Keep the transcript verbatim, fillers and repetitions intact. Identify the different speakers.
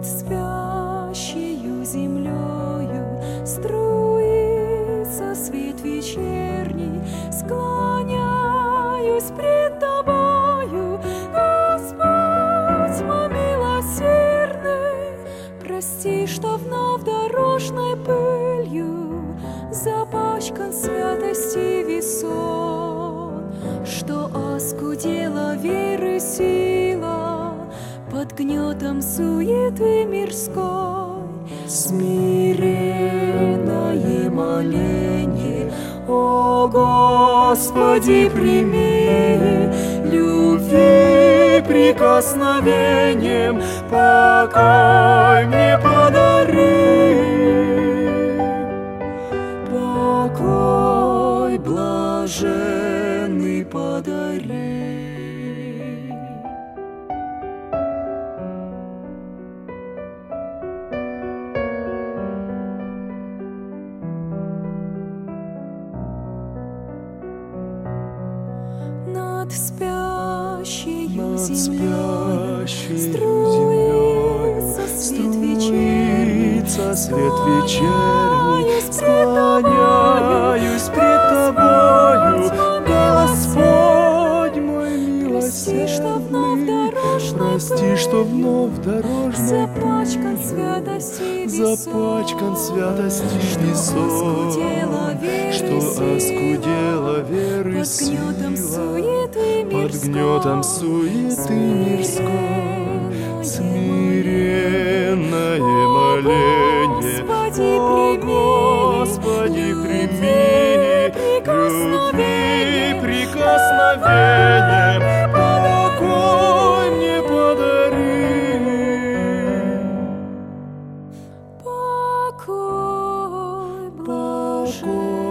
Speaker 1: Над спящею землею струится свет вечерний, склоняюсь пред Тобою, Господь мой милосердный. Прости, что вновь дорожной пылью запачкан святости весон, что оскудела веры сила под гнетом суеты мирской. Смиренное моление, о Господи, прими, любви прикосновением покой мне подари, покой блаженный подари. Над спящею землей струится свет вечерний,
Speaker 2: свет вечерний, склоняюсь пред Тобою, Господь мой милосердный. Прости, что вновь дорожной
Speaker 1: запачкан святости
Speaker 2: запачкан святости весов, что оскудела веры сила под гнетом суеты мирской. Смиренное моление, о Господи, прими, любви прикосновением покой мне подари,
Speaker 1: покой,
Speaker 2: покой.